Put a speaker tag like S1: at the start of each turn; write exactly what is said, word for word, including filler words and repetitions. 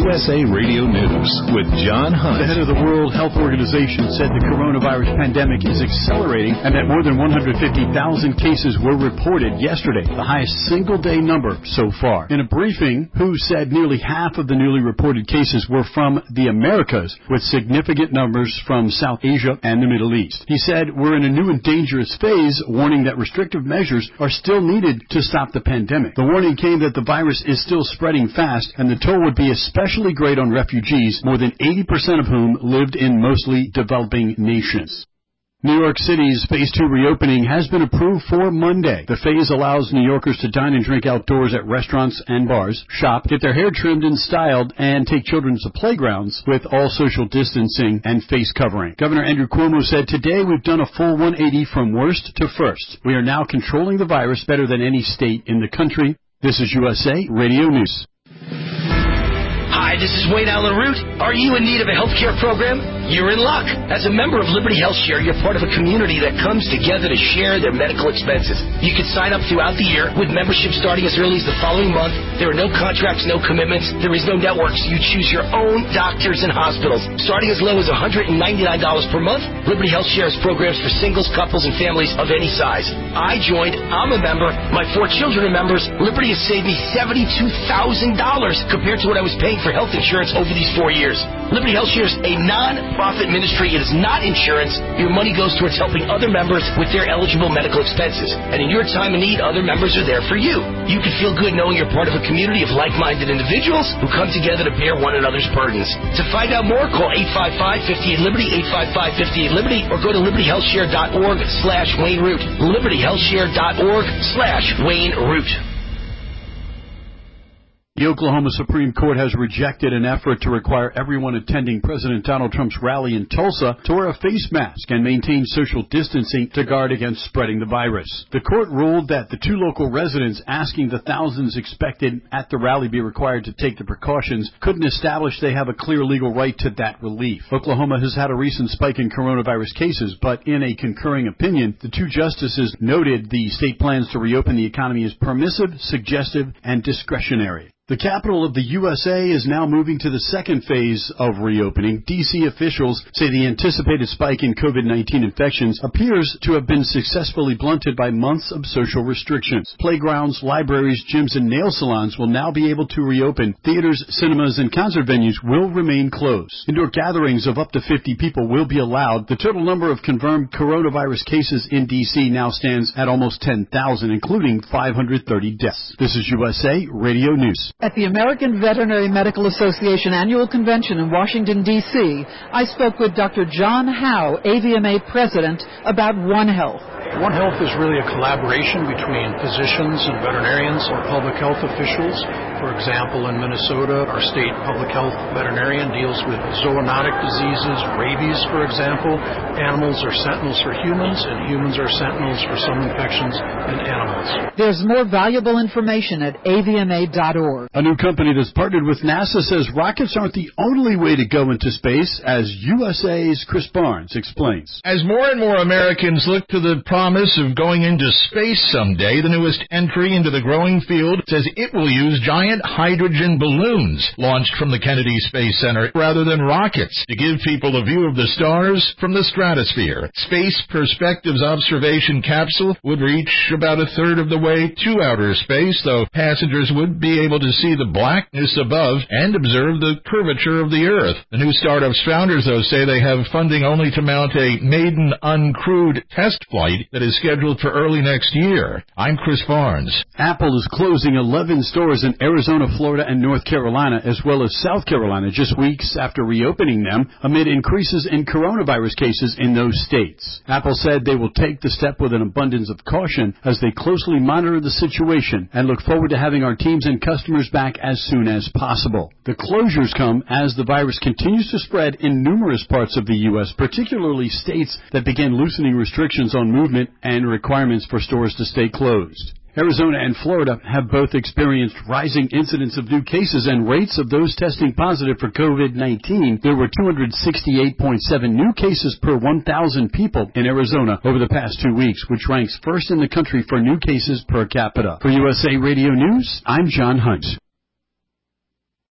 S1: S A Radio News with John Hunt.
S2: The head of the World Health Organization said the coronavirus pandemic is accelerating and that more than one hundred fifty thousand cases were reported yesterday, the highest single-day number so far. In a briefing, W H O said nearly half of the newly reported cases were from the Americas, with significant numbers from South Asia and the Middle East. He said, "We're in a new and dangerous phase," warning that restrictive measures are still needed to stop the pandemic. The warning came that the virus is still spreading fast, and the toll would be especially great on refugees, more than eighty percent of whom lived in mostly developing nations. New York City's Phase two reopening has been approved for Monday. The phase allows New Yorkers to dine and drink outdoors at restaurants and bars, shop, get their hair trimmed and styled, and take children to playgrounds with all social distancing and face covering. Governor Andrew Cuomo said, "Today we've done a full one eighty from worst to first. We are now controlling the virus better than any state in the country." This is U S A Radio News.
S3: Hi, this is Wayne Allen Root. Are you in need of a health care program? You're in luck. As a member of Liberty Health Share, you're part of a community that comes together to share their medical expenses. You can sign up throughout the year with membership starting as early as the following month. There are no contracts, no commitments. There is no network, so you choose your own doctors and hospitals. Starting as low as one hundred ninety-nine dollars per month, Liberty Health Share has programs for singles, couples, and families of any size. I joined. I'm a member. My four children are members. Liberty has saved me seventy-two thousand dollars compared to what I was paying for health insurance over these four years. Liberty Health Share is a non-profit ministry. It is not insurance. Your money goes towards helping other members with their eligible medical expenses. And in your time of need, other members are there for you. You can feel good knowing you're part of a community of like-minded individuals who come together to bear one another's burdens. To find out more, call eight five five, five eight Liberty, eight five five, five eight Liberty, or go to liberty health share dot org slash Wayne Root. liberty health share dot org slash Wayne Root.
S2: The Oklahoma Supreme Court has rejected an effort to require everyone attending President Donald Trump's rally in Tulsa to wear a face mask and maintain social distancing to guard against spreading the virus. The court ruled that the two local residents asking the thousands expected at the rally be required to take the precautions couldn't establish they have a clear legal right to that relief. Oklahoma has had a recent spike in coronavirus cases, but in a concurring opinion, the two justices noted the state plans to reopen the economy as permissive, suggestive, and discretionary. The capital of the U S A is now moving to the second phase of reopening. D C officials say the anticipated spike in COVID nineteen infections appears to have been successfully blunted by months of social restrictions. Playgrounds, libraries, gyms, and nail salons will now be able to reopen. Theaters, cinemas, and concert venues will remain closed. Indoor gatherings of up to fifty people will be allowed. The total number of confirmed coronavirus cases in D C now stands at almost ten thousand, including five hundred thirty deaths. This is U S A Radio News.
S4: At the American Veterinary Medical Association Annual Convention in Washington, D C, I spoke with Doctor John Howe, A V M A President, about One Health.
S5: One Health is really a collaboration between physicians and veterinarians or public health officials. For example, in Minnesota, our state public health veterinarian deals with zoonotic diseases, rabies, for example. Animals are sentinels for humans, and humans are sentinels for some infections in animals.
S4: There's more valuable information at A V M A dot org.
S2: A new company that's partnered with NASA says rockets aren't the only way to go into space, as U S A's Chris Barnes explains.
S6: As more and more Americans look to the promise of going into space someday, the newest entry into the growing field says it will use giant hydrogen balloons launched from the Kennedy Space Center rather than rockets to give people a view of the stars from the stratosphere. Space Perspectives observation capsule would reach about a third of the way to outer space, though passengers would be able to see the blackness above and observe the curvature of the Earth. The new startup's founders, though, say they have funding only to mount a maiden uncrewed test flight that is scheduled for early next year. I'm Chris Barnes.
S2: Apple is closing eleven stores in Arizona, Florida, and North Carolina, as well as South Carolina, just weeks after reopening them amid increases in coronavirus cases in those states. Apple said they will take the step with an abundance of caution as they closely monitor the situation and look forward to having our teams and customers back as soon as possible. The closures come as the virus continues to spread in numerous parts of the U S, particularly states that began loosening restrictions on movement and requirements for stores to stay closed. Arizona and Florida have both experienced rising incidents of new cases and rates of those testing positive for COVID nineteen. There were two hundred sixty-eight point seven new cases per one thousand people in Arizona over the past two weeks, which ranks first in the country for new cases per capita. For U S A Radio News, I'm John Hunt.